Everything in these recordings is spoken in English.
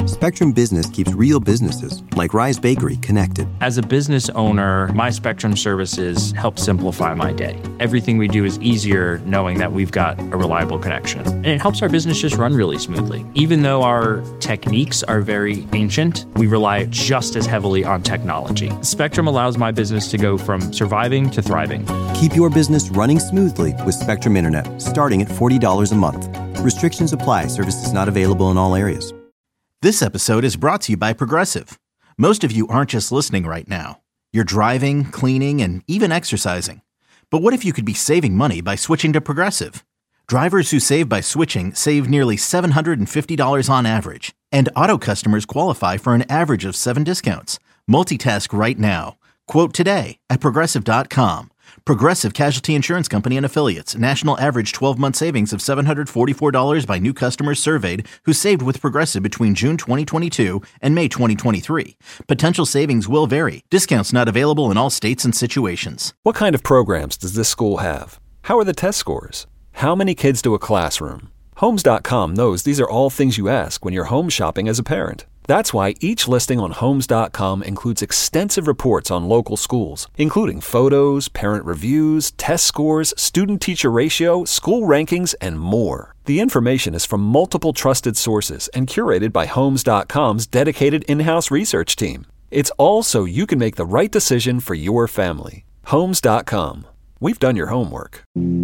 Spectrum Business keeps real businesses, like Rise Bakery, connected. As a business owner, my Spectrum services help simplify my day. Everything we do is easier knowing that we've got a reliable connection. And it helps our business just run really smoothly. Even though our techniques are very ancient, we rely just as heavily on technology. Spectrum allows my business to go from surviving to thriving. Keep your business running smoothly with Spectrum Internet, starting at $40 a month. Restrictions apply. Services not available in all areas. This episode is brought to you by Progressive. Most of you aren't just listening right now. You're driving, cleaning, and even exercising. But what if you could be saving money by switching to Progressive? Drivers who save by switching save nearly $750 on average. And auto customers qualify for an average of 7 discounts. Multitask right now. Quote today at Progressive.com. Progressive Casualty Insurance Company and Affiliates. National average 12-month savings of $744 by new customers surveyed who saved with Progressive between June 2022 and May 2023. Potential savings will vary. Discounts not available in all states and situations. What kind of programs does this school have? How are the test scores? How many kids do a classroom? Homes.com knows these are all things you ask when you're home shopping as a parent. That's why each listing on Homes.com includes extensive reports on local schools, including photos, parent reviews, test scores, student-teacher ratio, school rankings, and more. The information is from multiple trusted sources and curated by Homes.com's dedicated in-house research team. It's all so you can make the right decision for your family. Homes.com. We've done your homework.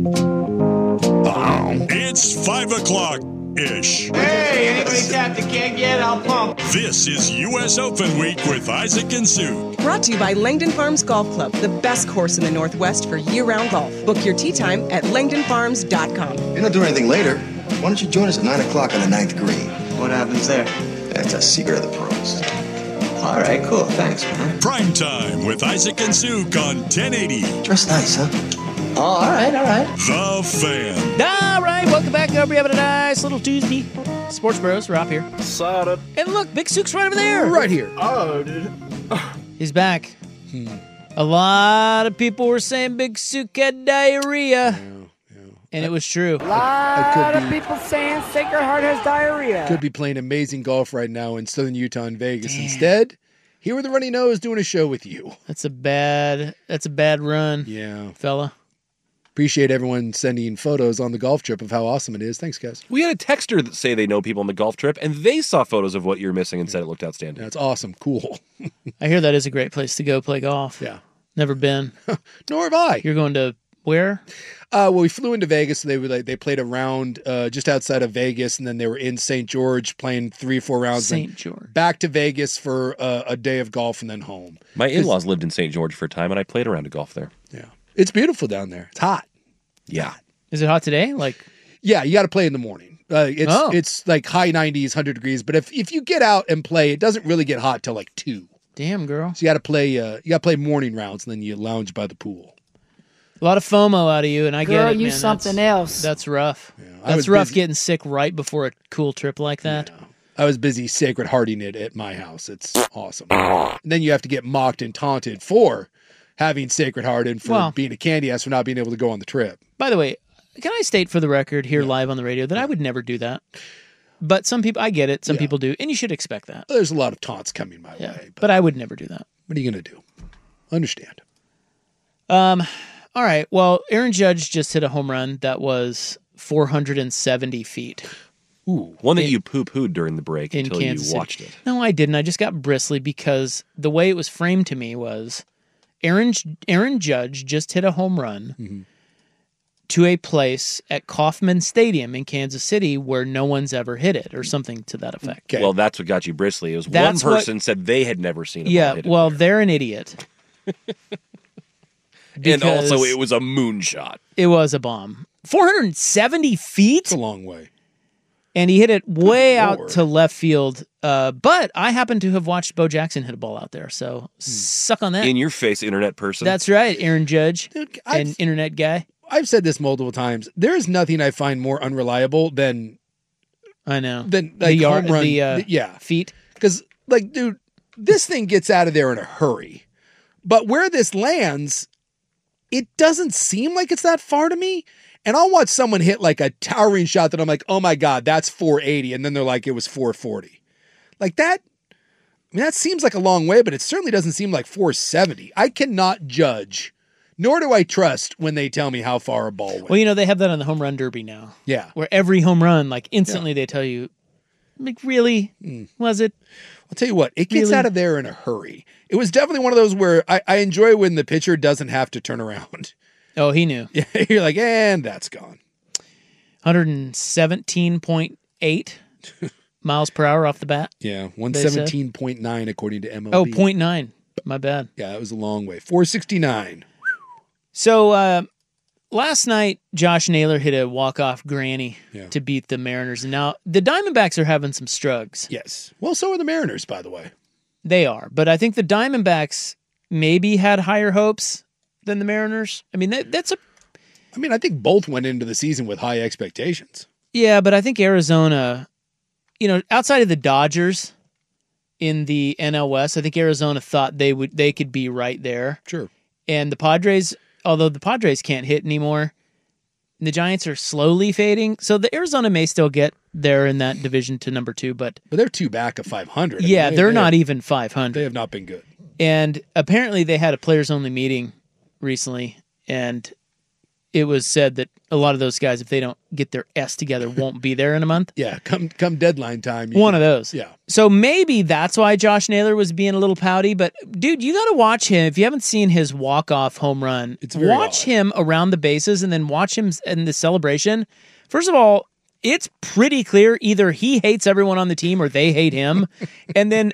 It's 5 o'clock-ish. Hey, anybody tap the keg yet? I'll pump. This is U.S. Open Week with Isaac and Sue. Brought to you by Langdon Farms Golf Club, the best course in the Northwest for year-round golf. Book your tee time at langdonfarms.com. You're not doing anything later. Why don't you join us at 9 o'clock on the 9th green? What happens there? That's a secret of the pros. All right, cool. Thanks, man. Prime Time with Isaac and Sue on 1080. Dress nice, huh? Oh, all right. The Fan. All right, welcome back. Hope you're having a nice little Tuesday. Sports Bros, Rob here. Excited. And look, Big Sook's right over there. Right here. Oh, dude. He's back. A lot of people were saying Big Sook had diarrhea. Yeah. And it was true. A lot of people saying Sacred Heart has diarrhea. Could be playing amazing golf right now in Southern Utah and Vegas. Damn. Instead, here with the runny nose doing a show with you. That's a bad run. Yeah. Fella. Appreciate everyone sending photos on the golf trip of how awesome it is. Thanks, guys. We had a texter that say they know people on the golf trip, and they saw photos of what you were missing and said it looked outstanding. That's awesome. Cool. I hear that is a great place to go play golf. Yeah. Never been. Nor have I. You're going to where? Well, we flew into Vegas. So they played a round just outside of Vegas, and then they were in St. George playing 3-4 rounds. St. George. Back to Vegas for a day of golf and then home. My in-laws lived in St. George for a time, and I played a round of golf there. Yeah. It's beautiful down there. It's hot. Yeah. Is it hot today? Yeah, you got to play in the morning. It's like high 90s, 100 degrees. But if you get out and play, it doesn't really get hot till like 2. Damn, girl. So you got to play. You got to play morning rounds, and then you lounge by the pool. A lot of FOMO out of you, and I get it, man. You something else. That's rough. Yeah, that's rough getting sick right before a cool trip like that. Yeah. I was busy Sacred Hearting it at my house. It's awesome. And then you have to get mocked and taunted for having Sacred Heart and for being a candy ass for not being able to go on the trip. By the way, can I state for the record here live on the radio that I would never do that? But some people, I get it, some people do, and you should expect that. There's a lot of taunts coming my way. But I would never do that. What are you going to do? Understand. All right, well, Aaron Judge just hit a home run that was 470 feet. Ooh, one that you poo-pooed during the break until you watched it. No, I didn't. I just got bristly because the way it was framed to me was Aaron Judge just hit a home run to a place at Kauffman Stadium in Kansas City where no one's ever hit it or something to that effect. Okay. Well, that's what got you bristly. It was one person said they had never seen a ball hit well, they're an idiot. And also, it was a moonshot. It was a bomb. 470 feet? It's a long way. And he hit it way out to left field. But I happen to have watched Bo Jackson hit a ball out there, so suck on that. In your face, internet person. That's right, Aaron Judge, an internet guy. I've said this multiple times. There is nothing I find more unreliable than the home run. Feet. Because, dude, this thing gets out of there in a hurry. But where this lands, it doesn't seem like it's that far to me. And I'll watch someone hit like a towering shot that I'm like, oh my God, that's 480. And then they're like, it was 440. Like that, I mean, that seems like a long way, but it certainly doesn't seem like 470. I cannot judge, nor do I trust when they tell me how far a ball went. Well, they have that on the home run derby now. Yeah. Where every home run, like instantly they tell you, like, really? Was it? I'll tell you what, it gets out of there in a hurry. It was definitely one of those where I enjoy when the pitcher doesn't have to turn around. Oh, he knew. Yeah, you're like, and that's gone. 117.8 miles per hour off the bat. Yeah, 117.9 according to MLB. Oh, 0.9. My bad. Yeah, it was a long way. 469. So last night, Josh Naylor hit a walk-off granny to beat the Mariners. And now the Diamondbacks are having some struggles. Yes. Well, so are the Mariners, by the way. They are. But I think the Diamondbacks maybe had higher hopes than the Mariners. I mean, that's a... I mean, I think both went into the season with high expectations. Yeah, but I think Arizona, outside of the Dodgers in the NL West, I think Arizona thought they could be right there. Sure. And the Padres, although the Padres can't hit anymore, the Giants are slowly fading. So the Arizona may still get there in that division to number 2, but they're 2 back of 500. Yeah, they're not even 500. They have not been good. And apparently they had a players-only meeting recently, and it was said that a lot of those guys, if they don't get their S together, won't be there in a month. Yeah, come deadline time. One of those. Yeah. So maybe that's why Josh Naylor was being a little pouty. But, dude, you got to watch him. If you haven't seen his walk-off home run, watch him around the bases and then watch him in the celebration. First of all, it's pretty clear either he hates everyone on the team or they hate him. And then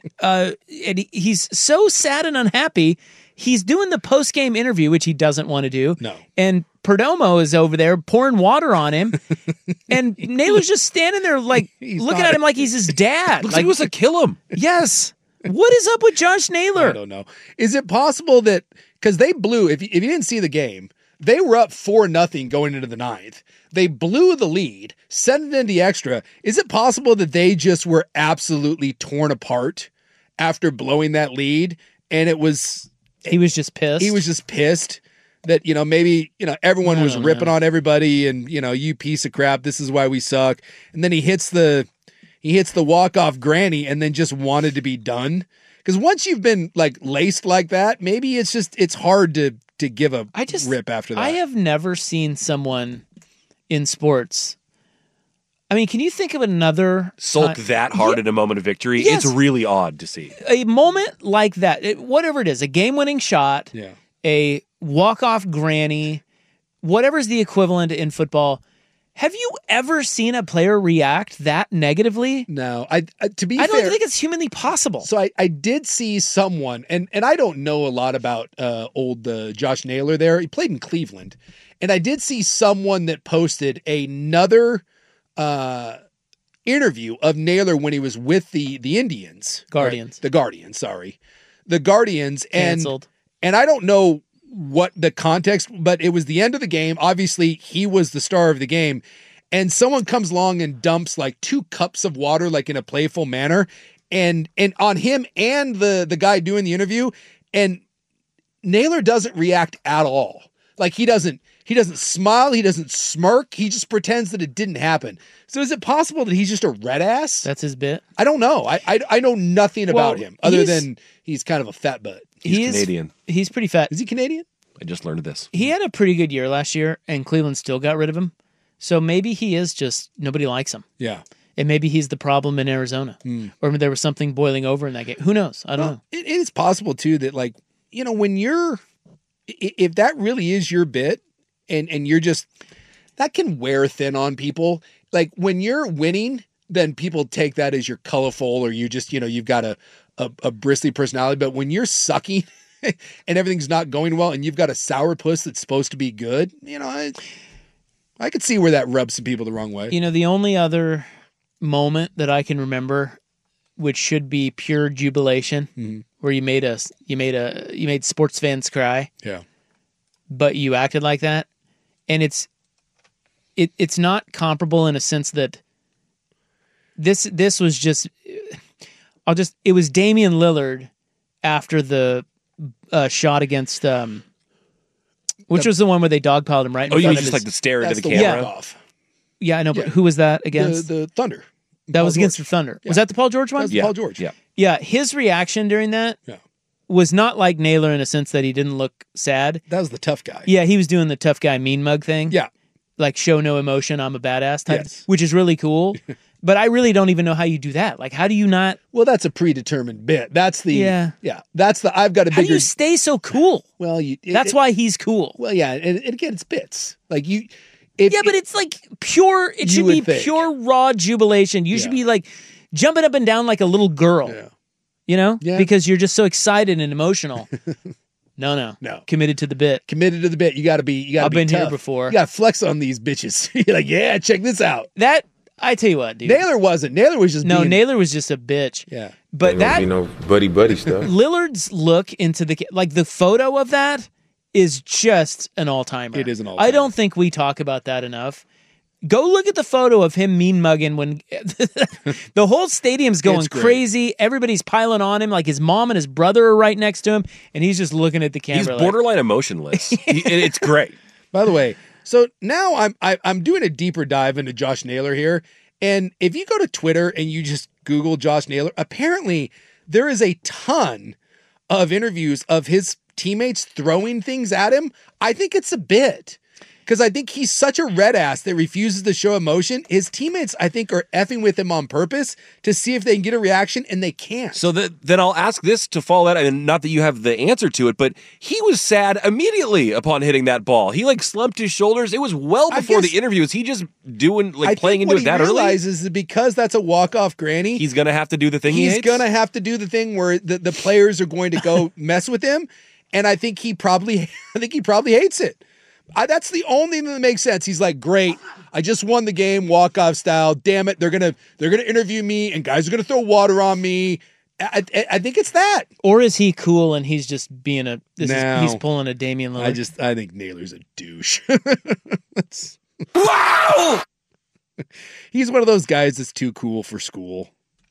he's so sad and unhappy, he's doing the post-game interview, which he doesn't want to do. No. And Perdomo is over there pouring water on him. And Naylor's just standing there like looking at him like he's his dad. Looks like he wants to kill him. Yes. What is up with Josh Naylor? I don't know. Is it possible that, because they blew, if you didn't see the game, they were up 4-0 going into the 9th. They blew the lead, sent it into extra. Is it possible that they just were absolutely torn apart after blowing that lead? And he was just pissed. He was just pissed that, maybe, everyone was ripping on everybody and, you piece of crap, this is why we suck. And then he hits the walk-off granny and then just wanted to be done. Because once you've been like laced like that, maybe it's hard to give a rip after that. I have never seen someone in sports. I mean, can you think of another sulk that hard in a moment of victory? Yes. It's really odd to see. A moment like that, whatever it is, a game-winning shot, a walk-off granny, whatever's the equivalent in football. Have you ever seen a player react that negatively? No. To be fair, I don't think it's humanly possible. So I did see someone, and I don't know a lot about old Josh Naylor there. He played in Cleveland. And I did see someone that posted another interview of Naylor when he was with the Indians. Guardians. Right? The Guardians, sorry. The Guardians. Canceled. And I don't know what the context, but it was the end of the game. Obviously, he was the star of the game. And someone comes along and dumps like 2 cups of water, like in a playful manner, and on him and the guy doing the interview. And Naylor doesn't react at all. Like he doesn't smile. He doesn't smirk. He just pretends that it didn't happen. So is it possible that he's just a red ass? That's his bit. I don't know. I know nothing about him other than he's kind of a fat butt. He's Canadian. He's pretty fat. Is he Canadian? I just learned this. He had a pretty good year last year, and Cleveland still got rid of him. So maybe he is just, nobody likes him. Yeah. And maybe he's the problem in Arizona. Or there was something boiling over in that game. Who knows? I don't know. It is possible, too, that like, when if that really is your bit and you're just, that can wear thin on people. Like when you're winning, then people take that as you're colorful or you just, you've got a bristly personality. But when you're sucking and everything's not going well and you've got a sourpuss that's supposed to be good, I could see where that rubs some people the wrong way. The only other moment that I can remember, which should be pure jubilation, where you made sports fans cry. Yeah. But you acted like that. And it's not comparable in a sense that this was just, it was Damian Lillard after the shot against, which was the one where they dogpiled him, right? Oh, you mean just like the stare into the camera? Off. Yeah, I know, but who was that against? The Thunder. That was against the Thunder. Yeah. Was that the Paul George one? That was Paul George. Yeah. Yeah, his reaction during that was not like Naylor in a sense that he didn't look sad. That was the tough guy. Yeah, he was doing the tough guy mean mug thing. Yeah. Like show no emotion, I'm a badass type, Yes. which is really cool. But I really don't even know how you do that. Like, how do you not? Well, that's a predetermined bit. That's the That's the I've got a How bigger. do you stay so cool? Well, that's why he's cool. Well, yeah, and again, it's bits. Like you. But it's like pure. It should be pure raw jubilation. You should be like jumping up and down like a little girl. Yeah. You know, Yeah. because you're just so excited and emotional. No. Committed to the bit. Committed to the bit. You got to be. You got to I've be been tough. here before. You got to flex on these bitches. You're like, yeah, check this out. That I tell you what, dude. Naylor wasn't. Naylor was just being, Naylor was just a bitch. Yeah. But that be no buddy stuff. Lillard's look into the like the photo of that is just an all timer. It is an all-timer. I don't think we talk about that enough. Go look at the photo of him mean mugging when the whole stadium's going It's great. crazy. Everybody's piling on him. Like his mom and his brother are right next to him, and he's just looking at the camera. He's like, borderline emotionless. It's great. By the way, so now I'm doing a deeper dive into Josh Naylor here, and if you go to Twitter and you just Google Josh Naylor, apparently there is a ton of interviews of his teammates throwing things at him. I think it's a bit. Because I think he's such a red ass that refuses to show emotion. His teammates, I think, are effing with him on purpose to see if they can get a reaction, and they can't. So then I'll ask this to follow that, and not that you have the answer to it, but he was sad immediately upon hitting that ball. He like slumped his shoulders. It was well before the interview. Is he just doing playing into it that early? What he realizes is because that's a walk-off granny, he's going to have to do the thing he hates? He's going to have to do the thing where the players are going to go mess with him, and I think he probably hates it. That's the only thing that makes sense. He's like, great, I just won the game, walk-off style. Damn it, they're gonna interview me, and guys are gonna throw water on me. I think it's that. Or is he cool and he's just being he's pulling a Damian Lillard? I think Naylor's a douche. Wow! He's one of those guys that's too cool for school.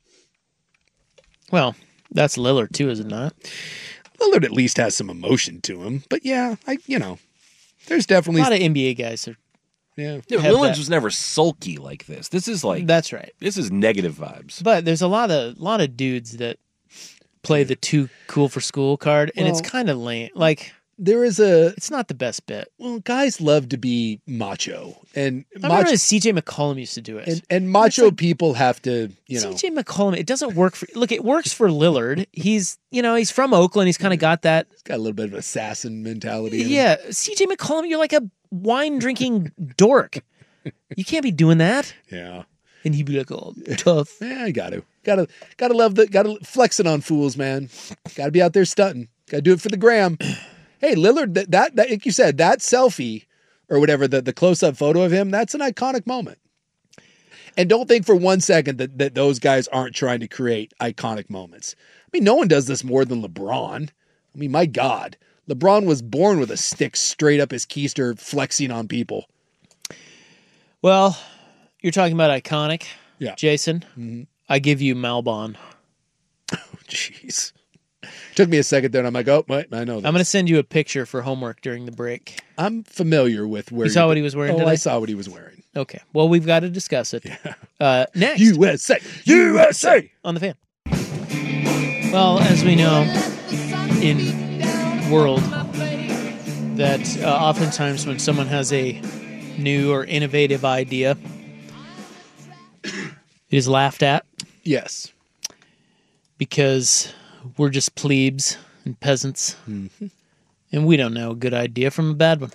Well, that's Lillard too, is it not? Lillard at least has some emotion to him, but yeah, there's definitely a lot of NBA guys are. Yeah, Lillard was never sulky like this. This is like that's right. This is negative vibes. But there's a lot of dudes that play the too cool for school card, and it's kind of lame. Like it's not the best bit. Well, guys love to be macho, and I remember CJ McCollum used to do it, and macho people have to, CJ McCollum. It doesn't work for. Look, it works for Lillard. He's from Oakland. He's kind of got that. He's got a little bit of assassin mentality. Yeah, CJ McCollum. You're like a wine drinking dork. You can't be doing that. Yeah. And he'd be like, "Oh, tough." Yeah, you gotta love gotta flex it on fools, man. Gotta be out there stunting. Gotta do it for the gram. Hey, Lillard, that like you said, that selfie or whatever, the close-up photo of him, that's an iconic moment. And don't think for 1 second that those guys aren't trying to create iconic moments. I mean, no one does this more than LeBron. I mean, my God. LeBron was born with a stick straight up his keister flexing on people. Well, you're talking about iconic, Jason. Mm-hmm. I give you Malbon. Oh, jeez. Took me a second there, and I'm like, oh, wait, I know this. I'm going to send you a picture for homework during the break. I'm familiar with where you saw what he was wearing today? I saw what he was wearing. Okay. Well, we've got to discuss it. Yeah. Next. USA! On the Fan. Well, as we know, in world, that oftentimes when someone has a new or innovative idea, it is laughed at. Yes. Because we're just plebes and peasants. Mm-hmm. And we don't know a good idea from a bad one.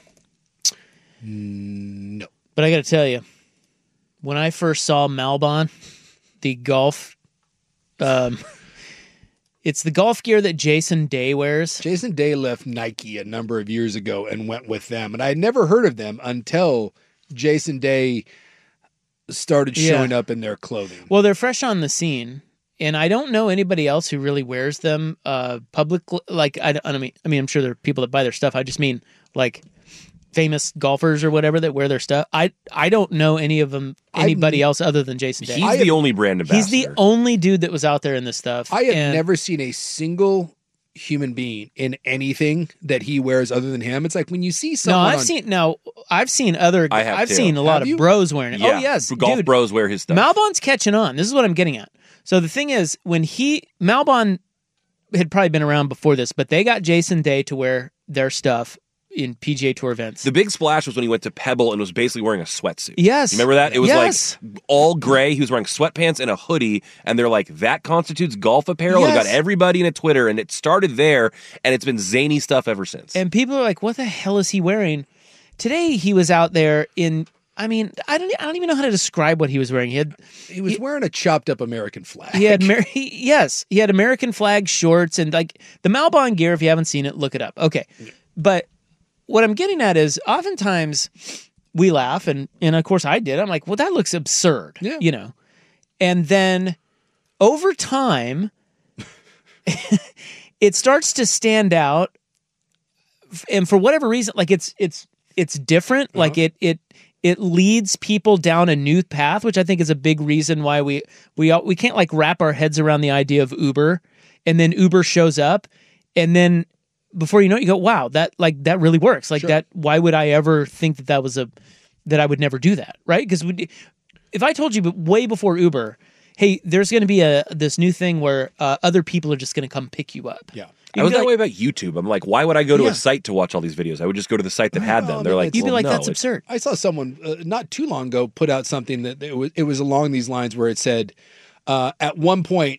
No. But I got to tell you, when I first saw Malbon, the golf, it's the golf gear that Jason Day wears. Jason Day left Nike a number of years ago and went with them. And I had never heard of them until Jason Day started showing up in their clothing. Well, they're fresh on the scene. And I don't know anybody else who really wears them publicly. Like, I mean, I'm sure there are people that buy their stuff. I just mean like famous golfers or whatever that wear their stuff. I don't know anybody else other than Jason Day. He's the only brand ambassador. He's the only dude that was out there in this stuff. I have never seen a single human being in anything that he wears other than him. It's like when you see someone. I've seen other. I've seen a lot of bros wearing it. Yeah. Oh yes, golf bros wear his stuff. Malbon's catching on. This is what I'm getting at. So the thing is, when Malbon had probably been around before this, but they got Jason Day to wear their stuff in PGA Tour events. The big splash was when he went to Pebble and was basically wearing a sweatsuit. Yes. You remember that? It was like all gray. He was wearing sweatpants and a hoodie, and they're like, that constitutes golf apparel. Yes. It got everybody in a Twitter, and it started there, and it's been zany stuff ever since. And people are like, what the hell is he wearing? Today he was out there in, I mean, I don't even know how to describe what he was wearing. He was wearing a chopped up American flag. He had he had American flag shorts and like the Malbon gear. If you haven't seen it, look it up. Okay. But what I'm getting at is oftentimes we laugh and of course I did. I'm like, well, that looks absurd, you know? And then over time it starts to stand out. And for whatever reason, like it's different. Uh-huh. Like it leads people down a new path, which I think is a big reason why we can't like wrap our heads around the idea of Uber, and then Uber shows up, and then before you know it, you go, wow, that really works. Like that. Why would I ever think that I would never do that, right? Because if I told you way before Uber, hey, there's going to be this new thing where other people are just going to come pick you up. Yeah. I was that way about YouTube. I'm like, why would I go to a site to watch all these videos? I would just go to the site that had them. They're like, you'd be like, that's absurd. I saw someone not too long ago put out something that it was along these lines where it said, at one point,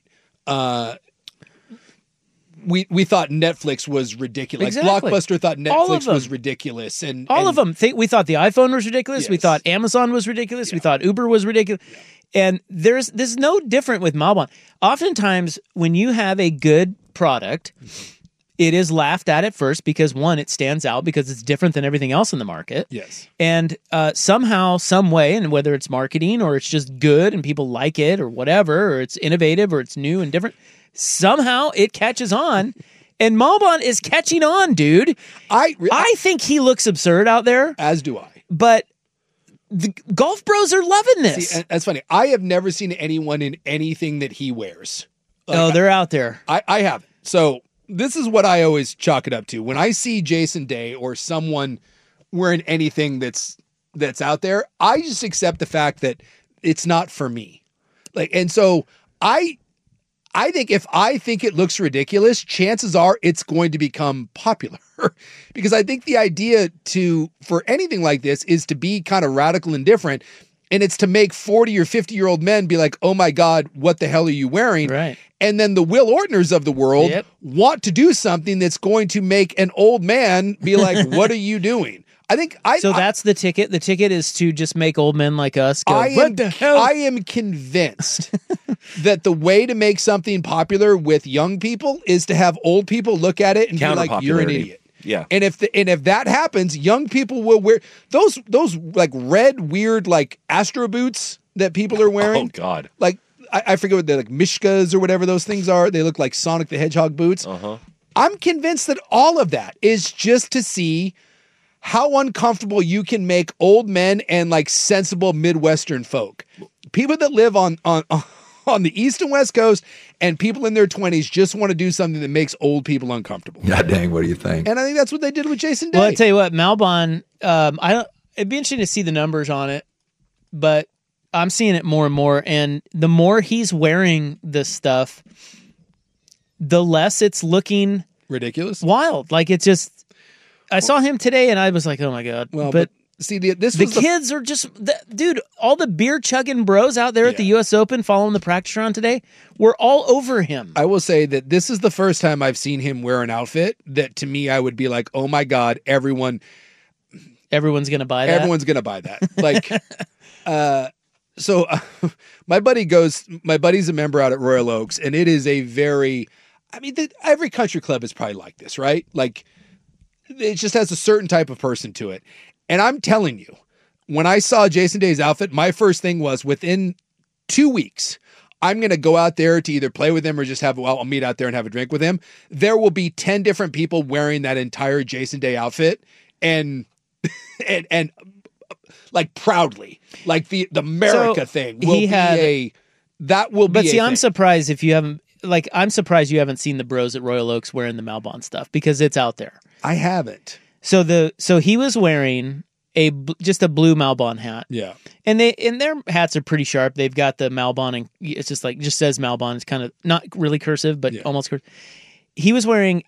we thought Netflix was ridiculous. Exactly. Like Blockbuster thought Netflix was ridiculous, and all of them. We thought the iPhone was ridiculous. Yes. We thought Amazon was ridiculous. Yeah. We thought Uber was ridiculous. Yeah. And this is no different with Malbon. Oftentimes, when you have a good product, it is laughed at first because one, it stands out because it's different than everything else in the market. Yes. And somehow, some way, and whether it's marketing or it's just good and people like it or whatever, or it's innovative or it's new and different, somehow it catches on. And Malbon is catching on, dude. I think he looks absurd out there. As do I. But the golf bros are loving this. See, that's funny. I have never seen anyone in anything that he wears. Like, they're out there. I haven't. So this is what I always chalk it up to. When I see Jason Day or someone wearing anything that's out there, I just accept the fact that it's not for me. Like, and so I think if I think it looks ridiculous, chances are it's going to become popular. Because I think the idea for anything like this is to be kind of radical and different. And it's to make 40 or 50-year-old men be like, oh my God, what the hell are you wearing? Right. And then the Will Ortners of the world want to do something that's going to make an old man be like, what are you doing? That's the ticket. The ticket is to just make old men like us go, what the hell? I am convinced that the way to make something popular with young people is to have old people look at it and be like, you're an idiot. Yeah. And if that happens, young people will wear those like red weird like Astro boots that people are wearing. Oh God. Like I forget what they're like, Mishkas or whatever those things are. They look like Sonic the Hedgehog boots. Uh-huh. I'm convinced that all of that is just to see how uncomfortable you can make old men and like sensible Midwestern folk. People that live on the East and West Coast and people in their 20s just want to do something that makes old people uncomfortable. God dang, what do you think? And I think that's what they did with Jason Day. Well, I tell you what, Malbon, it'd be interesting to see the numbers on it, but I'm seeing it more and more. And the more he's wearing this stuff, the less it's looking ridiculous, wild. Like it's just, I saw him today and I was like, oh my God. Well, but see, the kids are just, dude, all the beer chugging bros out there at the U.S. Open following the practice round today were all over him. I will say that this is the first time I've seen him wear an outfit that to me I would be like, oh my God, everyone's going to buy that. Everyone's going to buy that. Like, so my buddy's a member out at Royal Oaks, and it is every country club is probably like this, right? Like, it just has a certain type of person to it. And I'm telling you, when I saw Jason Day's outfit, my first thing was within 2 weeks, I'm going to go out there to either play with him or just I'll meet out there and have a drink with him. There will be 10 different people wearing that entire Jason Day outfit and like proudly, like the America thing will be I'm surprised if you haven't, like, I'm surprised you haven't seen the bros at Royal Oaks wearing the Malbon stuff because it's out there. I haven't. So he was wearing just a blue Malbon hat. Yeah. And their hats are pretty sharp. They've got the Malbon, and it's just says Malbon. It's kind of not really cursive, but almost cursive. He was wearing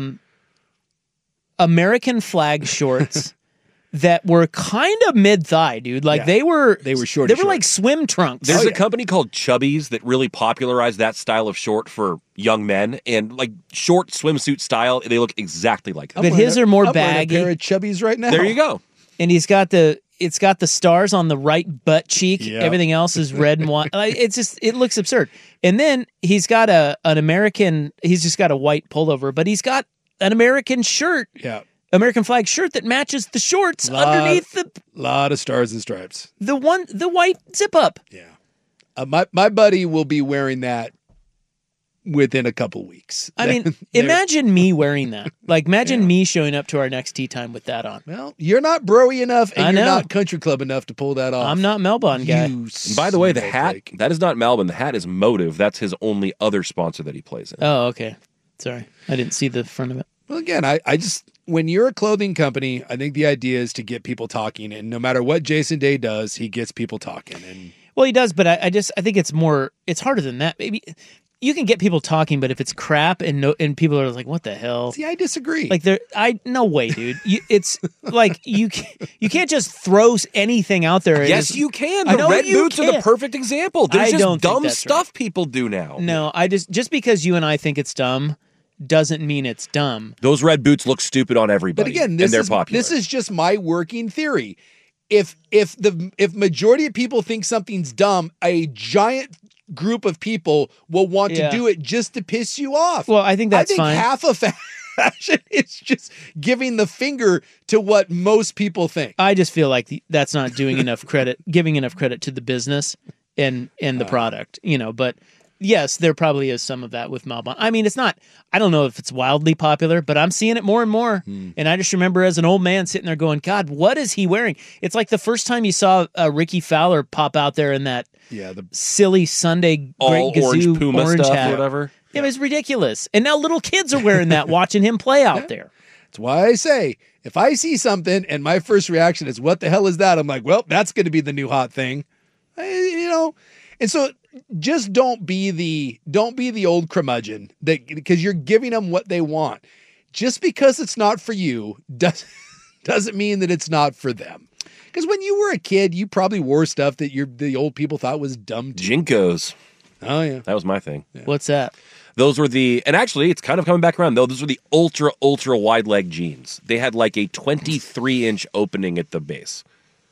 American flag shorts that were kind of mid-thigh, dude. Like they were short. They were like swim trunks. There's a company called Chubbies that really popularized that style of short for young men, and like short swimsuit style. They look exactly like that. But his are more I'm baggy. wearing a pair of Chubbies right now. There you go. And it's got the stars on the right butt cheek. Yep. Everything else is red and white. It looks absurd. And then he's got an American. He's just got a white pullover, but he's got an American shirt. Yeah. American flag shirt that matches the shorts underneath the lot of stars and stripes. The white zip up. Yeah. My buddy will be wearing that within a couple weeks. I mean, imagine me wearing that. Like, imagine me showing up to our next tea time with that on. Well, you're not bro-y enough, and you're not country club enough to pull that off. I'm not Malbon guy. And by the way, the hat, that is not Malbon. The hat is Motive. That's his only other sponsor that he plays in. Oh, okay. Sorry. I didn't see the front of it. Well, again, I just, when you're a clothing company, I think the idea is to get people talking, and no matter what Jason Day does, he gets people talking. And well, he does, but I think it's harder than that. Maybe you can get people talking, but if it's crap and people are like, "What the hell?" See, I disagree. Like, no way, dude. It's like you can't just throw anything out there. Yes, you can. The red boots are the perfect example. There's just dumb stuff people do now. No, just because you and I think it's dumb doesn't mean it's dumb. Those red boots look stupid on everybody. But again, popular. This is just my working theory. If majority of people think something's dumb, a giant group of people will want to do it just to piss you off. Well, I think that's fine. Half of fashion is just giving the finger to what most people think. I just feel like that's not giving enough credit to the business and the product, but yes, there probably is some of that with Malbon. I mean, I don't know if it's wildly popular, but I'm seeing it more and more. And I just remember as an old man sitting there going, God, what is he wearing? It's like the first time you saw Ricky Fowler pop out there in that the silly Sunday all Great orange Gazoo Puma orange stuff hat. or whatever. It was ridiculous. And now little kids are wearing that, watching him play out there. That's why I say, if I see something and my first reaction is, what the hell is that? I'm like, well, that's going to be the new hot thing. And so just don't be the old curmudgeon because you're giving them what they want. Just because it's not for you doesn't mean that it's not for them. Because when you were a kid, you probably wore stuff that the old people thought was dumb. Jinkos. Oh yeah, that was my thing. Yeah. What's that? Those were and actually, it's kind of coming back around though. Those were the ultra wide leg jeans. They had like a 23-inch opening at the base.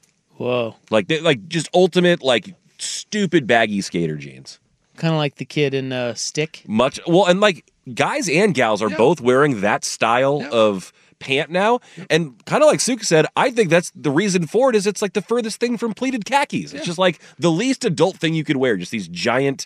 Whoa! Like just ultimate stupid baggy skater jeans. Kind of like the kid in Stick. And like guys and gals are both wearing that style of pant now. And kind of like Suka said, I think that's the reason for it is it's like the furthest thing from pleated khakis. It's just like the least adult thing you could wear. Just these giant,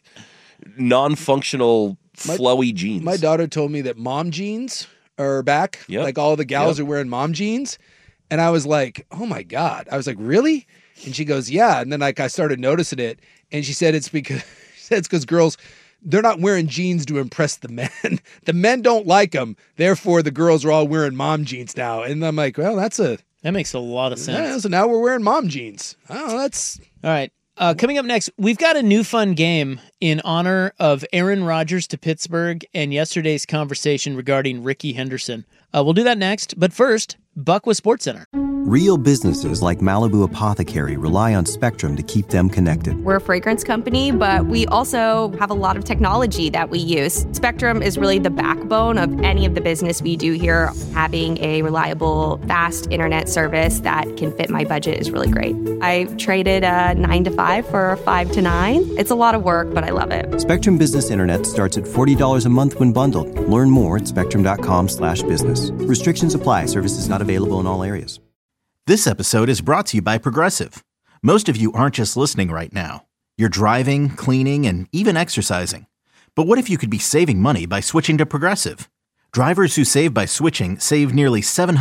non-functional, flowy jeans. My daughter told me that mom jeans are back. Yep. Like all the gals are wearing mom jeans. And I was like, oh my God. I was like, really? And she goes, yeah. And then I started noticing it. And she said it's because girls, they're not wearing jeans to impress the men. The men don't like them. Therefore, the girls are all wearing mom jeans now. And I'm like, well, that makes a lot of sense. Yeah, so now we're wearing mom jeans. Oh, that's all right. Coming up next, we've got a new fun game in honor of Aaron Rodgers to Pittsburgh and yesterday's conversation regarding Ricky Henderson. We'll do that next. But first, Buck with SportsCenter. Real businesses like Malibu Apothecary rely on Spectrum to keep them connected. We're a fragrance company, but we also have a lot of technology that we use. Spectrum is really the backbone of any of the business we do here. Having a reliable, fast internet service that can fit my budget is really great. I traded a 9 to 5 for a 5 to 9. It's a lot of work, but I love it. Spectrum Business Internet starts at $40 a month when bundled. Learn more at spectrum.com/business. Restrictions apply. Services not available in all areas. This episode is brought to you by Progressive. Most of you aren't just listening right now. You're driving, cleaning, and even exercising. But what if you could be saving money by switching to Progressive? Drivers who save by switching save nearly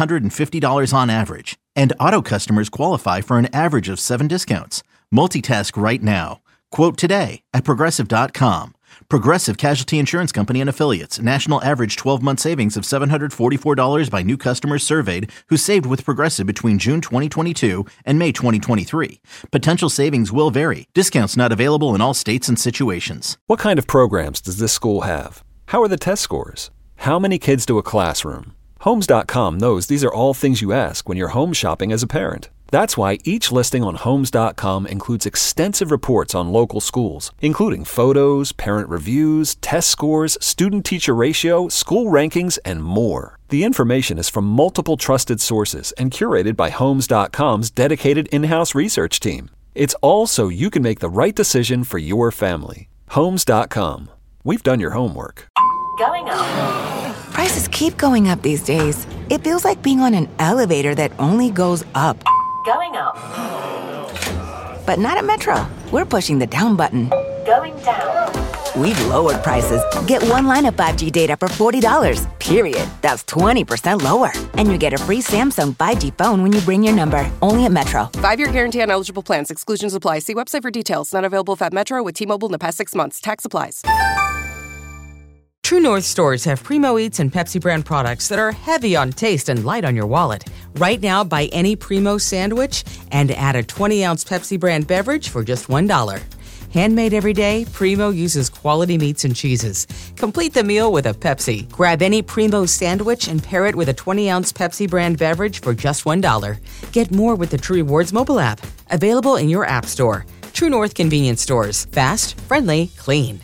$750 on average. And auto customers qualify for an average of 7 discounts. Multitask right now. Quote today at Progressive.com. Progressive Casualty Insurance Company and Affiliates. National average 12-month savings of $744 by new customers surveyed who saved with Progressive between June 2022 and May 2023. Potential savings will vary. Discounts not available in all states and situations. What kind of programs does this school have? How are the test scores? How many kids do a classroom? Homes.com knows these are all things you ask when you're home shopping as a parent. That's why each listing on Homes.com includes extensive reports on local schools, including photos, parent reviews, test scores, student-teacher ratio, school rankings, and more. The information is from multiple trusted sources and curated by Homes.com's dedicated in-house research team. It's all so you can make the right decision for your family. Homes.com. We've done your homework. Going up. Prices keep going up these days. It feels like being on an elevator that only goes up. Going up. But not at Metro. We're pushing the down button. Going down. We've lowered prices. Get one line of 5G data for $40, period. That's 20% lower. And you get a free Samsung 5G phone when you bring your number. Only at Metro. 5-year guarantee on eligible plans. Exclusions apply. See website for details. Not available at Metro with T-Mobile in the past 6 months. Tax applies. True North stores have Primo Eats and Pepsi brand products that are heavy on taste and light on your wallet. Right now, buy any Primo sandwich and add a 20-ounce Pepsi brand beverage for just $1. Handmade every day, Primo uses quality meats and cheeses. Complete the meal with a Pepsi. Grab any Primo sandwich and pair it with a 20-ounce Pepsi brand beverage for just $1. Get more with the True Rewards mobile app. Available in your app store. True North convenience stores. Fast, friendly, clean.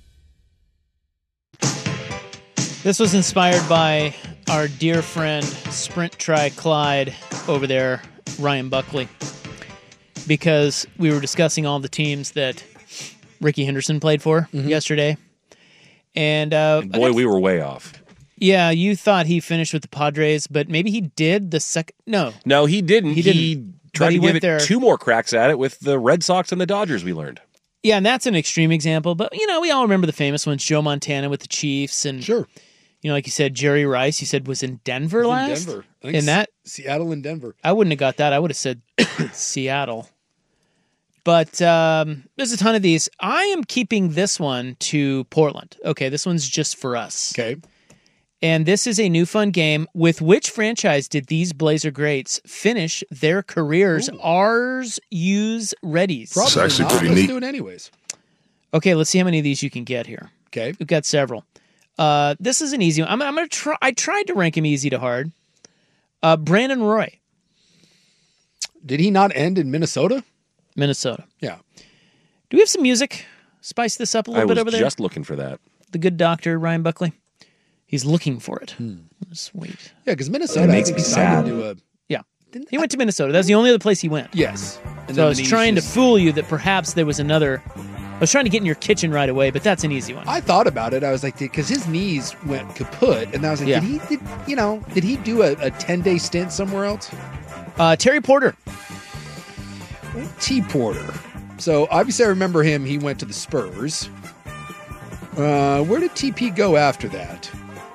This was inspired by our dear friend, Sprint Tri Clyde over there, Ryan Buckley, because we were discussing all the teams that Ricky Henderson played for yesterday. And boy, we were way off. Yeah, you thought he finished with the Padres, but maybe he did the second. No, he didn't. He tried to give it there 2 more cracks at it with the Red Sox and the Dodgers, we learned. Yeah, and that's an extreme example, but, we all remember the famous ones, Joe Montana with the Chiefs, and sure. Like you said, Jerry Rice, you said was in Denver last? In Denver. I think in that Seattle and Denver. I wouldn't have got that. I would have said Seattle. But there's a ton of these. I am keeping this one to Portland. Okay, this one's just for us. Okay. And this is a new fun game. With which franchise did these Blazer greats finish their careers? Ours use readies. Probably. It's actually pretty neat. Let's do it anyways. Okay, let's see how many of these you can get here. Okay. We've got several. This is an easy one. I'm going to try. I tried to rank him easy to hard. Brandon Roy. Did he not end in Minnesota? Minnesota. Yeah. Do we have some music? Spice this up a little bit over there. I was just looking for that. The good doctor, Ryan Buckley. He's looking for it. Sweet. Yeah, because Minnesota makes me sad. He went to Minnesota. That's the only other place he went. Yes. And so I was trying to fool you that perhaps there was another. I was trying to get in your kitchen right away, but that's an easy one. I thought about it. I was like, because his knees went kaput, and I was like, Yeah. did he do a 10-day stint somewhere else? Terry Porter. T. Porter. So obviously, I remember him. He went to the Spurs. Where did TP go after that?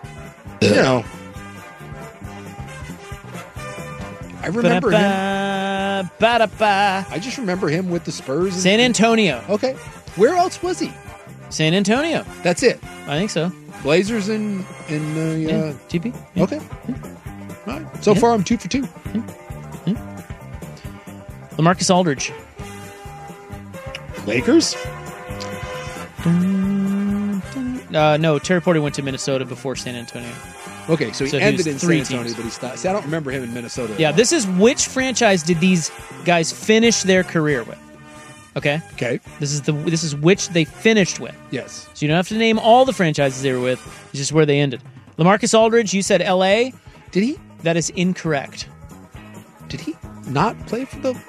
I remember him. I just remember him with the Spurs. San Antonio. Okay. Where else was he? San Antonio. That's it. I think so. Blazers and TP. Yeah. Okay. All right. So far, I'm 2 for 2. LaMarcus Aldridge. Lakers? No, Terry Porter went to Minnesota before San Antonio. Okay, so he ended in San 3 Antonio, teams. but he stopped. See, I don't remember him in Minnesota. Yeah, this is which franchise did these guys finish their career with? Okay? Okay. This is which they finished with. Yes. So you don't have to name all the franchises they were with. It's just where they ended. LaMarcus Aldridge, you said L.A. Did he? That is incorrect. Did he not play for the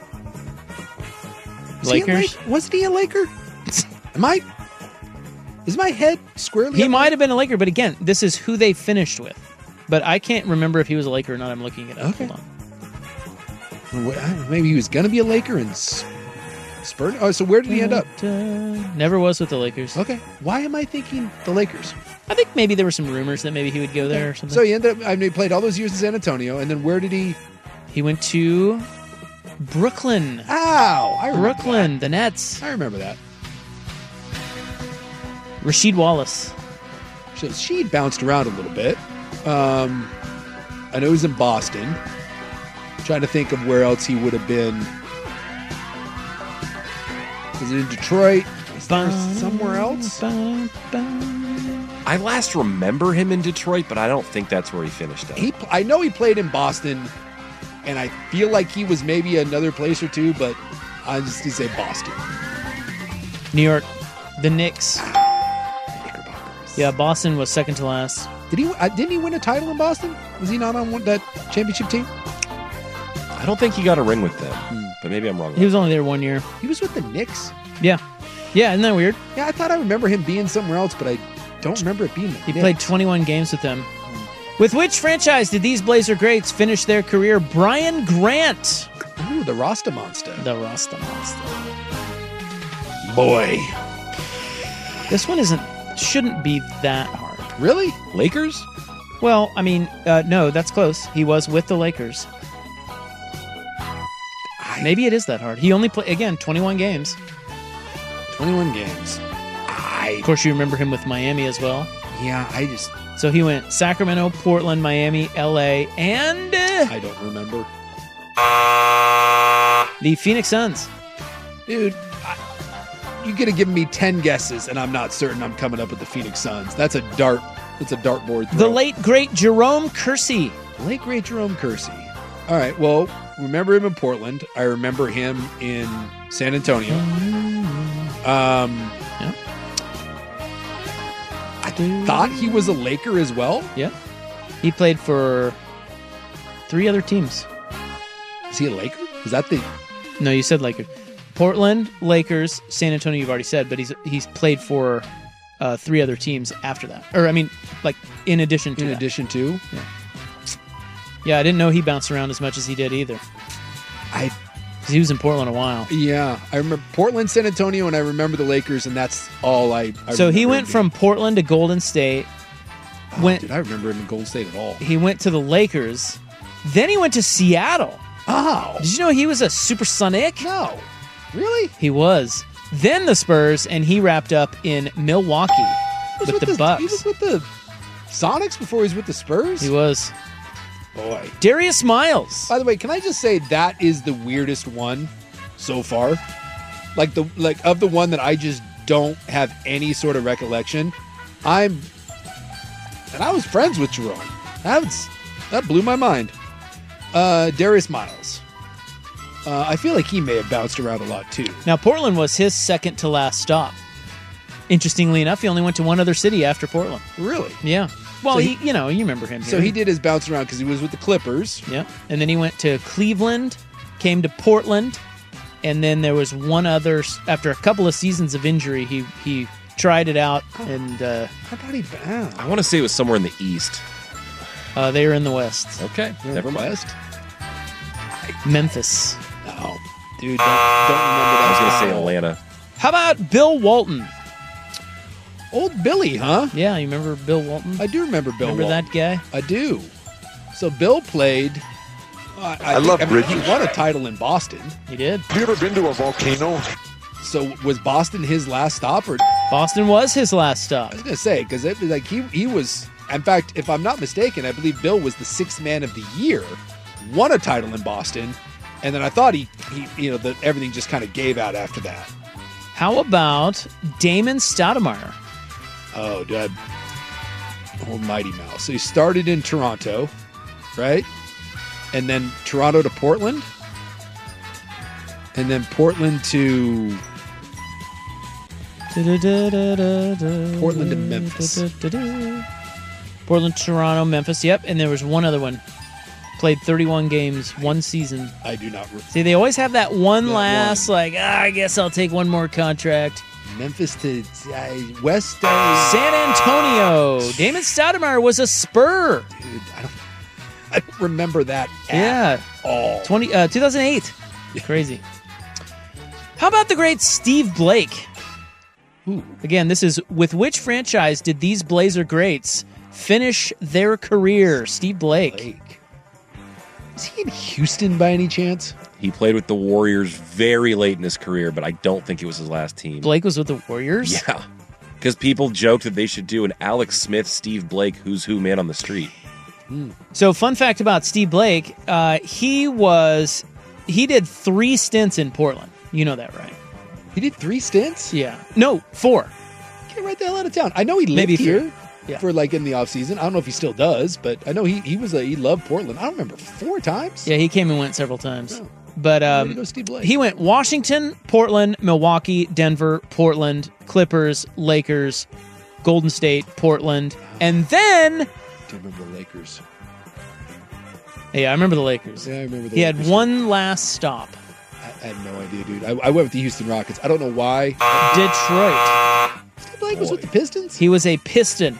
Lakers? Wasn't he a Laker? Is my head squarely? He might have been a Laker, but again, this is who they finished with. But I can't remember if he was a Laker or not. I'm looking it up. Okay. Hold on. Maybe he was going to be a Laker and spurred. Oh, so where did he end up? Never was with the Lakers. Okay. Why am I thinking the Lakers? I think maybe there were some rumors that maybe he would go there or something. So he ended up. He played all those years in San Antonio, and then where did he? He went to Brooklyn. Ow! I remember Brooklyn, that. the Nets. I remember that. Rasheed Wallace. So she bounced around a little bit. I know he's in Boston. Trying to think of where else he would have been. Was it in Detroit? Is there somewhere else? I last remember him in Detroit, but I don't think that's where he finished up. I know he played in Boston, and I feel like he was maybe another place or two, but I just gonna say Boston. New York, the Knicks. Yeah, Boston was second to last. Didn't he win a title in Boston? Was he not on that championship team? I don't think he got a ring with them, but maybe I'm wrong. He was only there 1 year. He was with the Knicks? Yeah. Yeah, isn't that weird? Yeah, I thought I remember him being somewhere else, but I don't remember it being the He Knicks. played 21 games with them. With which franchise did these Blazer greats finish their career? Brian Grant. Ooh, the Rasta Monster. The Rasta Monster. Boy. This one shouldn't be that hard. Really? Lakers? Well, I mean, no, that's close. He was with the Lakers. Maybe it is that hard. He only played, again, 21 games. 21 games. Of course, you remember him with Miami as well. Yeah, So he went Sacramento, Portland, Miami, LA, and... I don't remember. The Phoenix Suns. Dude, you could have given me 10 guesses, and I'm not certain I'm coming up with the Phoenix Suns. That's a dartboard throw. The late, great Jerome Kersey. Late, great Jerome Kersey. All right, well, remember him in Portland. I remember him in San Antonio. I thought he was a Laker as well. Yeah. He played for 3 other teams. Is he a Laker? Is that the... No, you said Lakers. Portland, Lakers, San Antonio, you've already said, but he's played for 3 other teams after that. Or, I mean, like, in addition to In addition to? Yeah. Yeah, I didn't know he bounced around as much as he did either. Because he was in Portland a while. Yeah, I remember Portland, San Antonio, and I remember the Lakers, and that's all I So he remember went him from Portland to Golden State. Did I remember him in Golden State at all? He went to the Lakers. Then he went to Seattle. Oh. Did you know he was a Supersonic? No. Really? He was. Then the Spurs, and he wrapped up in Milwaukee with the Bucks. He was with the Sonics before he was with the Spurs? He was. Boy. Darius Miles. By the way, can I just say that is the weirdest one so far? Like of the one that I just don't have any sort of recollection. I was friends with Jerome. That blew my mind. Darius Miles. I feel like he may have bounced around a lot too. Now, Portland was his second to last stop. Interestingly enough, he only went to one other city after Portland. Really? Yeah. Well, So you remember him. So here. he did his bounce around because he was with the Clippers. Yeah. And then he went to Cleveland, came to Portland, and then there was one other. After a couple of seasons of injury, he tried it out, and I thought he bounced. I want to say it was somewhere in the East. they were in the West. Okay, never mind. West? Memphis. No, dude, don't remember that. I was going to say Atlanta. How about Bill Walton? Old Billy, huh? Yeah, you remember Bill Walton? I do remember Bill Remember Walton. that guy? I do. So Bill played. I love He bridges. won a title in Boston. He did. Have you ever been to a volcano? So was Boston his last stop, or Boston was his last stop. I was gonna say because it was like he was. In fact, if I'm not mistaken, I believe Bill was the 6th man of the year, won a title in Boston, and then I thought he that everything just kind of gave out after that. How about Damon Stoudemire? Oh, dude. Old Mighty Mouse. So he started in Toronto, right? And then Toronto to Portland. And then Portland to... Portland to Memphis. Portland, Toronto, Memphis. Yep. And there was one other one. Played 31 games, one season. I do not... See, they always have that one last, I guess I'll take one more contract. Memphis to West San Antonio. Damon Stoudemire was a Spur. Dude, I don't remember that at all. 2008. Crazy. How about the great Steve Blake? Ooh. Again, this is with which franchise did these Blazer greats finish their career? Steve Blake. Is he in Houston by any chance? He played with the Warriors very late in his career, but I don't think it was his last team. Blake was with the Warriors? Yeah. Because people joke that they should do an Alex Smith, Steve Blake, Who's Who Man on the Street. So, fun fact about Steve Blake, he did 3 stints in Portland. You know that, right? He did 3 stints? Yeah. No, 4. Get right the hell out of town. I know he lived Maybe here 3. Yeah. for like in the off season. I don't know if he still does, but I know he loved Portland. I don't remember 4 times. Yeah, he came and went several times. Oh. But Way to go, Steve Blake. he went Washington, Portland, Milwaukee, Denver, Portland, Clippers, Lakers, Golden State, Portland, and then... I do remember the Lakers. Yeah, I remember the Lakers. Yeah, I remember the He Lakers. had one last stop. I had no idea, dude. I went with the Houston Rockets. I don't know why. Detroit. Steve Blake was with the Pistons? He was a Piston.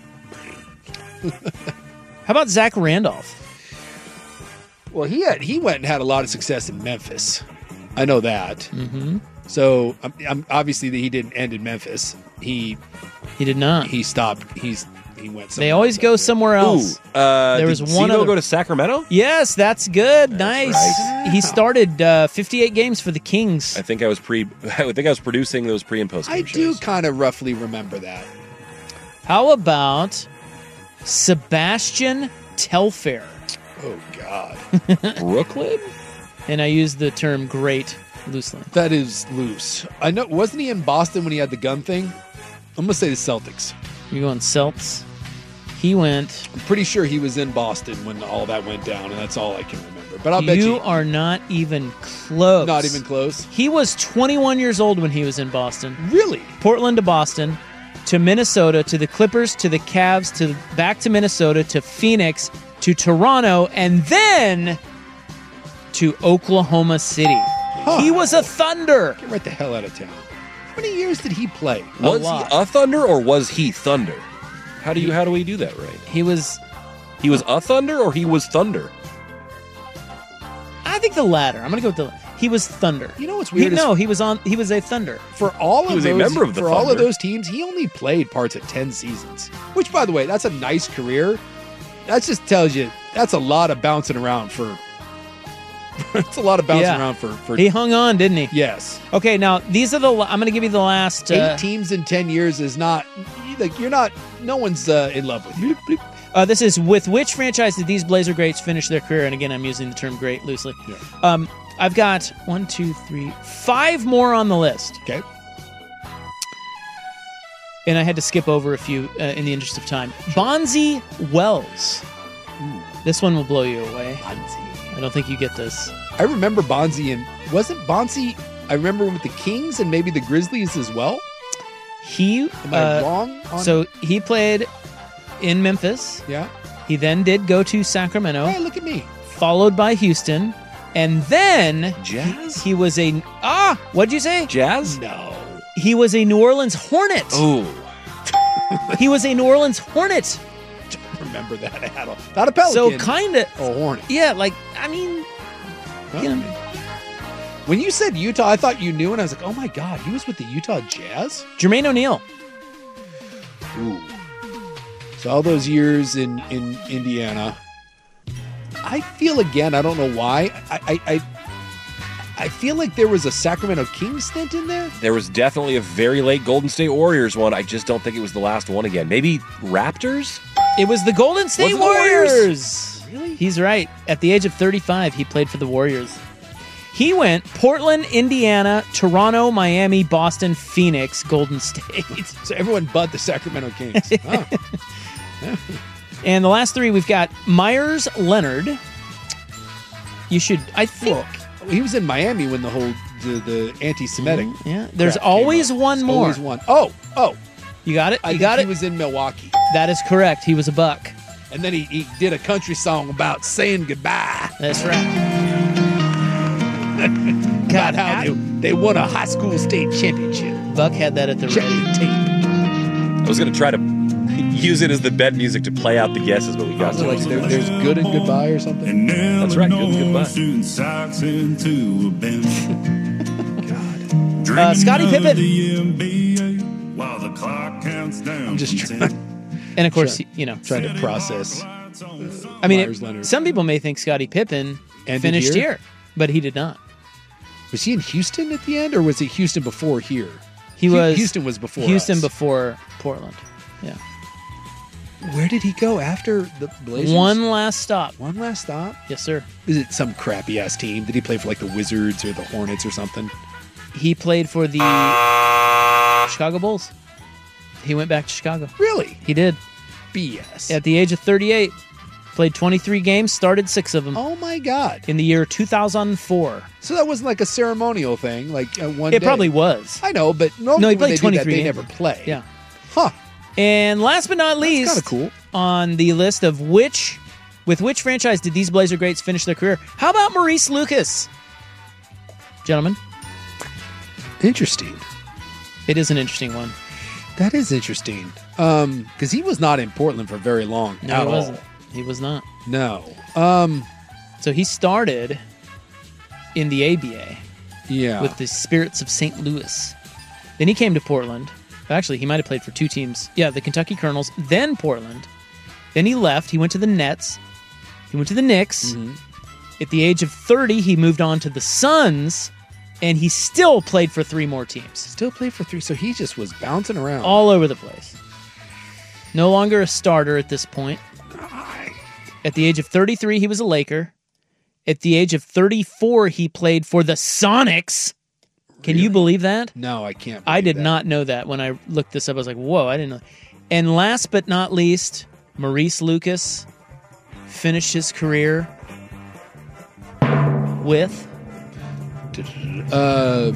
How about Zach Randolph? Well, he went and had a lot of success in Memphis. I know that. Mm-hmm. So I'm obviously that he didn't end in Memphis. He did not. He stopped. He went. They always go somewhere else. There was did one Zeno other. go to Sacramento? Yes, that's good. Nice. He started 58 games for the Kings. I think I was producing those pre and post. I do kind of roughly remember that. How about Sebastian Telfair? Oh God, Brooklyn. And I use the term "great" loosely. That is loose. I know. Wasn't he in Boston when he had the gun thing? I'm gonna say the Celtics. You going Celts? He went. I'm pretty sure he was in Boston when all that went down, and that's all I can remember. But I'll bet you are not even close. Not even close. He was 21 years old when he was in Boston. Really? Portland to Boston, to Minnesota, to the Clippers, to the Cavs, to back to Minnesota, to Phoenix, to Toronto, and then to Oklahoma City. He was a Thunder. Get right the hell out of town. How many years did he play? Was he a Thunder or was he Thunder? How do we do that right? He was a Thunder or he was Thunder? I think the latter. I'm going to go with he was Thunder. You know what's weird? He was a Thunder. For all He of was a those, member of the for all of Thunder. those teams, he only played parts of 10 seasons. Which, by the way, that's a nice career. That just tells you that's a lot of bouncing around for. It's a lot of bouncing around for. He hung on, didn't he? Yes. Okay, now these are I'm going to give you the last 8 teams in 10 years is not like you're not. No one's in love with you. This is with which franchise did these Blazer greats finish their career? And again, I'm using the term "great" loosely. Yeah. I've got 1, 2, 3, 5 more on the list. Okay. And I had to skip over a few in the interest of time. Bonzi Wells. This one will blow you away. I don't think you get this. I remember Bonzi, and wasn't Bonzi? I remember with the Kings and maybe the Grizzlies as well. He Am I wrong? So he played in Memphis. Yeah. He then did go to Sacramento. Hey, look at me. Followed by Houston, and then Jazz. He was a what'd you say? Jazz? No. He was a New Orleans Hornet. Oh. He was a New Orleans Hornet. Remember that? I had not a Pelican. So kind of. A Hornet. Yeah, like I mean, you know. When you said Utah, I thought you knew, and I was like, oh my God, he was with the Utah Jazz? Jermaine O'Neal. Ooh. So all those years in Indiana. I feel again, I don't know why. I feel like there was a Sacramento Kings stint in there. There was definitely a very late Golden State Warriors one. I just don't think it was the last one again. Maybe Raptors? It was the Golden State Was it the Warriors. Warriors? Really? He's right. At the age of 35, he played for the Warriors. He went Portland, Indiana, Toronto, Miami, Boston, Phoenix, Golden State. So everyone but the Sacramento Kings. Oh. And the last 3, we've got Myers Leonard. You should, I think. Well, he was in Miami when the whole the anti-Semitic. Yeah. There's always one more. Always one. Oh. You got it? I think he was in Milwaukee. That is correct. He was a Buck. And then he did a country song about saying goodbye. That's right. About how they won a high school state championship. Buck had that at the ready. I was going to try to use it as the bed music to play out the guesses, but we got like there's good and goodbye or something. That's right, good and goodbye. Scottie Pippen. I'm just trying. And of course, trying to process. I mean, Myers Leonard. some people may think Scottie Pippen Ended finished here? here, but he did not. Was he in Houston at the end, or was it Houston before here? Houston was before Houston us. before Portland. Yeah. Where did he go after the Blazers? One last stop. One last stop? Yes, sir. Is it some crappy ass team? Did he play for like the Wizards or the Hornets or something? He played for the Chicago Bulls. He went back to Chicago. Really? He did. BS. At the age of 38, played 23 games, started 6 of them. Oh my God. In the year 2004. So that wasn't like a ceremonial thing, like one It day. probably was. I know, but No, he normally played when they do 23 that, they games. never play. Yeah. Huh. And last but not least, That's kinda cool. on the list of which franchise did these Blazer greats finish their career? How about Maurice Lucas? Gentlemen. Interesting. It is an interesting one. That is interesting. Because he was not in Portland for very long No, at he all. wasn't. He was not. No. So he started in the ABA. Yeah. With the Spirits of St. Louis. Then he came to Portland. Actually, he might have played for 2 teams. Yeah, the Kentucky Colonels, then Portland. Then he left. He went to the Nets. He went to the Knicks. Mm-hmm. At the age of 30, he moved on to the Suns, and he still played for 3 more teams. Still played for 3, so he just was bouncing around. All over the place. No longer a starter at this point. At the age of 33, he was a Laker. At the age of 34, he played for the Sonics. Can you believe that? No, I can't. I did not know that when I looked this up. I was like, whoa, I didn't know. And last but not least, Maurice Lucas finished his career with... the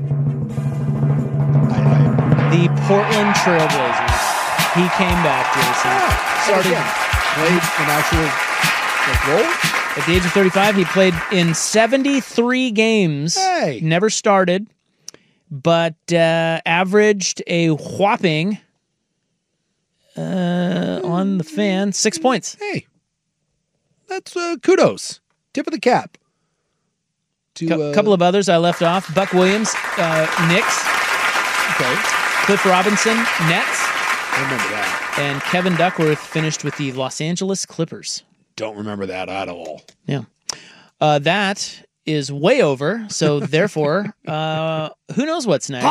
Portland Trailblazers. He came back, Jason. Played an actual role? At the age of 35, he played in 73 games. Hey. Never started, but averaged a whopping, on the fan, 6 points. Hey. That's kudos. Tip of the cap. A couple of others I left off. Buck Williams, Knicks. Okay. Cliff Robinson, Nets. I remember that. And Kevin Duckworth finished with the Los Angeles Clippers. Don't remember that at all. Yeah. That is way over. So therefore, who knows what's next?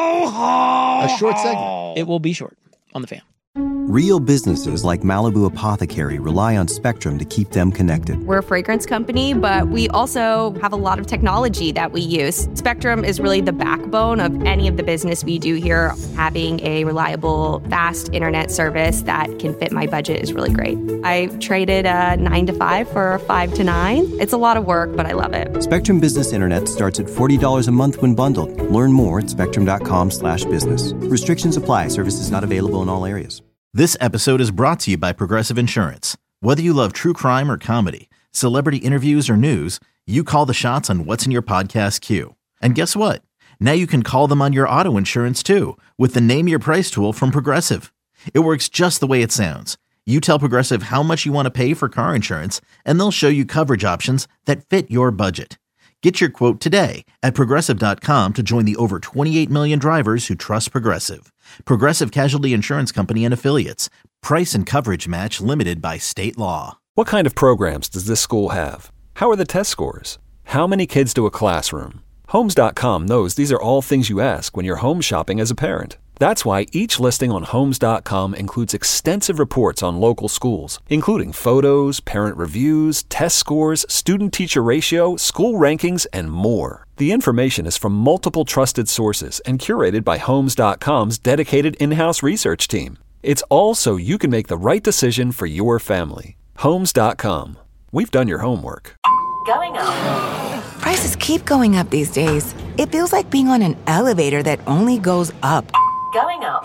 A short segment. It will be short on the fan. Real businesses like Malibu Apothecary rely on Spectrum to keep them connected. We're a fragrance company, but we also have a lot of technology that we use. Spectrum is really the backbone of any of the business we do here. Having a reliable, fast internet service that can fit my budget is really great. I traded a 9 to 5 for a 5 to 9. It's a lot of work, but I love it. Spectrum Business Internet starts at $40 a month when bundled. Learn more at spectrum.com/business. Restrictions apply. Services not available in all areas. This episode is brought to you by Progressive Insurance. Whether you love true crime or comedy, celebrity interviews or news, you call the shots on what's in your podcast queue. And guess what? Now you can call them on your auto insurance too with the Name Your Price tool from Progressive. It works just the way it sounds. You tell Progressive how much you want to pay for car insurance, and they'll show you coverage options that fit your budget. Get your quote today at Progressive.com to join the over 28 million drivers who trust Progressive. Progressive Casualty Insurance Company and Affiliates. Price and coverage match limited by state law. What kind of programs does this school have? How are the test scores? How many kids do a classroom? Homes.com knows these are all things you ask when you're home shopping as a parent. That's why each listing on Homes.com includes extensive reports on local schools, including photos, parent reviews, test scores, student-teacher ratio, school rankings, and more. The information is from multiple trusted sources and curated by Homes.com's dedicated in-house research team. It's all so you can make the right decision for your family. Homes.com. We've done your homework. Going up. Prices keep going up these days. It feels like being on an elevator that only goes up. Going up.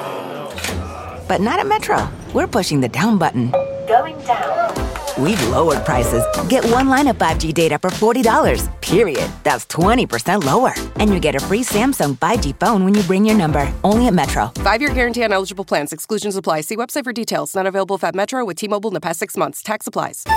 But not at Metro. We're pushing the down button. Going down. We've lowered prices. Get one line of 5G data for $40, period. That's 20% lower. And you get a free Samsung 5G phone when you bring your number. Only at Metro. 5-year guarantee on eligible plans. Exclusions apply. See website for details. Not available at Metro with T-Mobile in the past 6 months. Tax applies.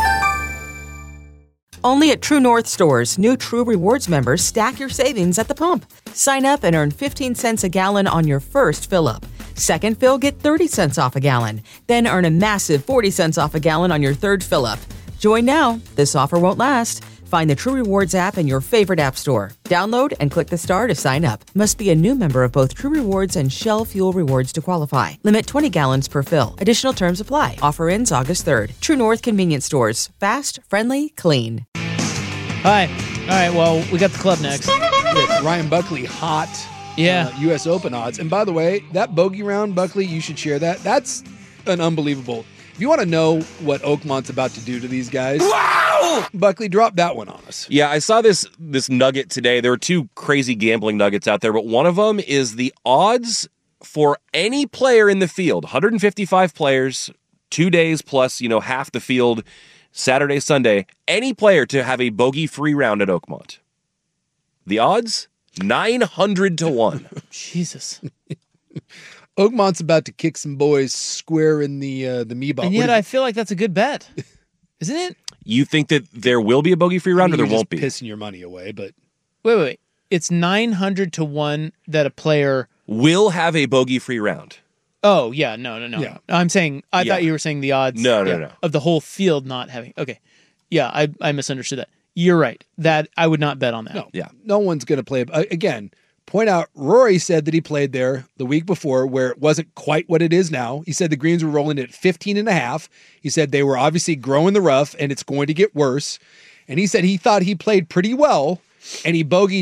Only at True North stores, new True Rewards members stack your savings at the pump. Sign up and earn 15 cents a gallon on your first fill-up. Second fill, get 30 cents off a gallon. Then earn a massive 40 cents off a gallon on your third fill-up. Join now. This offer won't last. Find the True Rewards app in your favorite app store. Download and click the star to sign up. Must be a new member of both True Rewards and Shell Fuel Rewards to qualify. Limit 20 gallons per fill. Additional terms apply. Offer ends August 3rd. True North Convenience Stores. Fast, friendly, clean. Hi. All right, well, we got the club next. With Ryan Buckley, hot U.S. Open odds. And by the way, that bogey round, Buckley, you should share that. That's an unbelievable. If you want to know what Oakmont's about to do to these guys, wow! Buckley, drop that one on us. Yeah, I saw this nugget today. There were two crazy gambling nuggets out there, but one of them is the odds for any player in the field, 155 players, 2 days plus, half the field, Saturday, Sunday, any player to have a bogey-free round at Oakmont. The odds? 900 to 1. Jesus. Oakmont's about to kick some boys square in the me-ball. And yet I feel like that's a good bet. Isn't it? You think that there will be a bogey-free round or there won't be? Pissing your money away, but... Wait. It's 900 to 1 that a player... will have a bogey-free round. Oh, yeah. No. Yeah. I'm saying... I thought you were saying the odds... No. Of the whole field not having... Okay. Yeah, I misunderstood that. You're right. That I would not bet on that. No. Yeah. No one's going to play... Again... Point out, Rory said that he played there the week before where it wasn't quite what it is now. He said the greens were rolling at 15.5. He said they were obviously growing the rough and it's going to get worse. And he said he thought he played pretty well and he bogeyed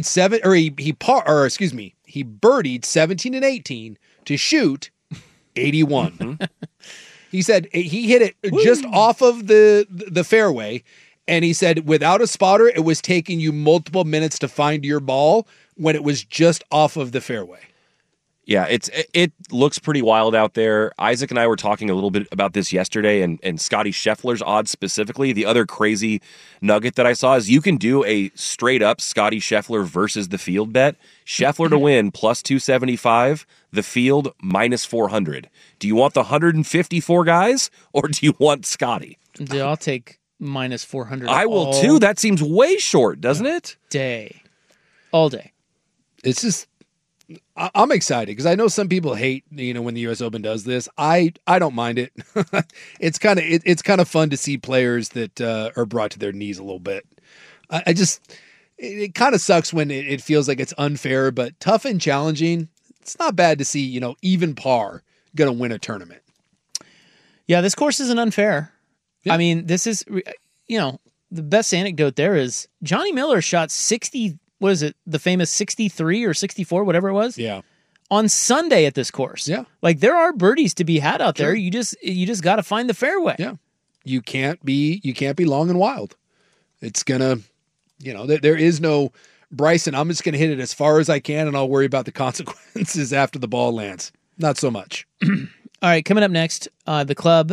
he birdied 17 and 18 to shoot 81. Mm-hmm. He said he hit it just off of the fairway. And he said without a spotter, it was taking you multiple minutes to find your ball when it was just off of the fairway. Yeah, it looks pretty wild out there. Isaac and I were talking a little bit about this yesterday, and Scotty Scheffler's odds specifically. The other crazy nugget that I saw is you can do a straight-up Scotty Scheffler versus the field bet. Scheffler to win plus 275, the field minus 400. Do you want the 154 guys, or do you want Scotty? Dude, I'll take minus 400 I will too. That seems way short, doesn't it? All day. It's just, I'm excited because I know some people hate, when the U.S. Open does this. I don't mind it. It's kind of fun to see players that are brought to their knees a little bit. It kind of sucks when it feels like it's unfair, but tough and challenging. It's not bad to see, even par going to win a tournament. Yeah, this course isn't unfair. Yeah. I mean, this is, the best anecdote there is Johnny Miller shot 60. What is it? The famous 63 or 64, whatever it was. Yeah. On Sunday at this course. Yeah. Like there are birdies to be had out there. You just got to find the fairway. Yeah. You can't be long and wild. It's gonna, there is no Bryson. I'm just gonna hit it as far as I can, and I'll worry about the consequences after the ball lands. Not so much. All right. Coming up next, the club's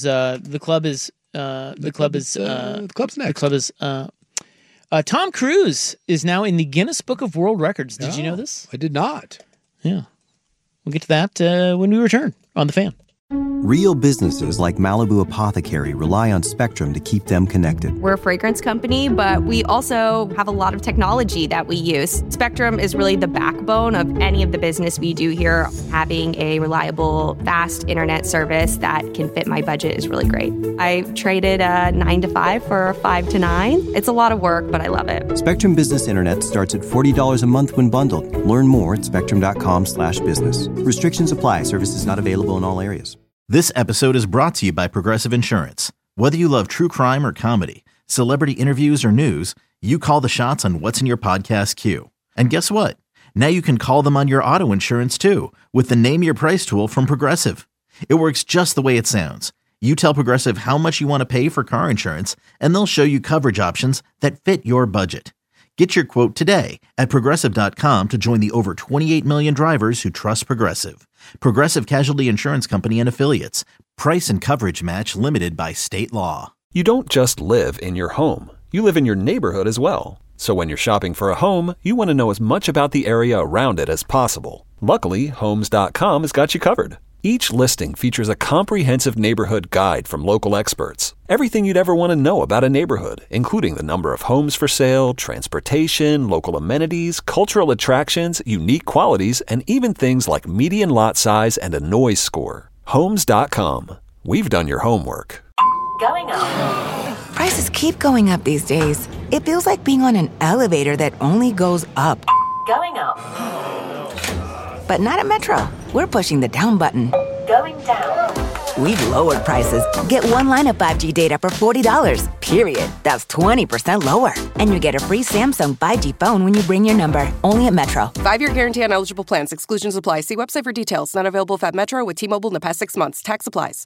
next. Tom Cruise is now in the Guinness Book of World Records. Did you know this? I did not. Yeah. We'll get to that when we return on The Fan. Real businesses like Malibu Apothecary rely on Spectrum to keep them connected. We're a fragrance company, but we also have a lot of technology that we use. Spectrum is really the backbone of any of the business we do here. Having a reliable, fast internet service that can fit my budget is really great. I traded a 9 to 5 for a 5 to 9. It's a lot of work, but I love it. Spectrum Business Internet starts at $40 a month when bundled. Learn more at spectrum.com/business. Restrictions apply. Services not available in all areas. This episode is brought to you by Progressive Insurance. Whether you love true crime or comedy, celebrity interviews or news, you call the shots on what's in your podcast queue. And guess what? Now you can call them on your auto insurance too with the Name Your Price tool from Progressive. It works just the way it sounds. You tell Progressive how much you want to pay for car insurance, and they'll show you coverage options that fit your budget. Get your quote today at Progressive.com to join the over 28 million drivers who trust Progressive. Progressive Casualty Insurance Company and Affiliates. Price and coverage match limited by state law. You don't just live in your home. You live in your neighborhood as well. So when you're shopping for a home, you want to know as much about the area around it as possible. Luckily, Homes.com has got you covered. Each listing features a comprehensive neighborhood guide from local experts. Everything you'd ever want to know about a neighborhood, including the number of homes for sale, transportation, local amenities, cultural attractions, unique qualities, and even things like median lot size and a noise score. Homes.com. We've done your homework. Going up. Prices keep going up these days. It feels like being on an elevator that only goes up. Going up. But not at Metro. We're pushing the down button. Going down. We've lowered prices. Get one line of 5G data for $40, period. That's 20% lower. And you get a free Samsung 5G phone when you bring your number. Only at Metro. 5-year guarantee on eligible plans. Exclusions apply. See website for details. Not available if at Metro with T-Mobile in the past 6 months. Tax applies.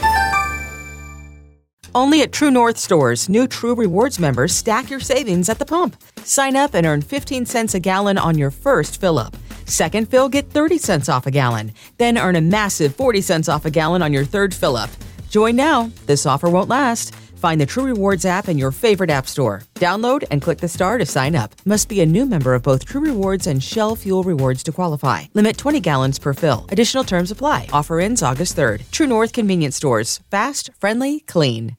Only at True North stores, new True Rewards members stack your savings at the pump. Sign up and earn 15 cents a gallon on your first fill-up. Second fill, get 30 cents off a gallon. Then earn a massive 40 cents off a gallon on your third fill-up. Join now. This offer won't last. Find the True Rewards app in your favorite app store. Download and click the star to sign up. Must be a new member of both True Rewards and Shell Fuel Rewards to qualify. Limit 20 gallons per fill. Additional terms apply. Offer ends August 3rd. True North Convenience Stores. Fast, friendly, clean.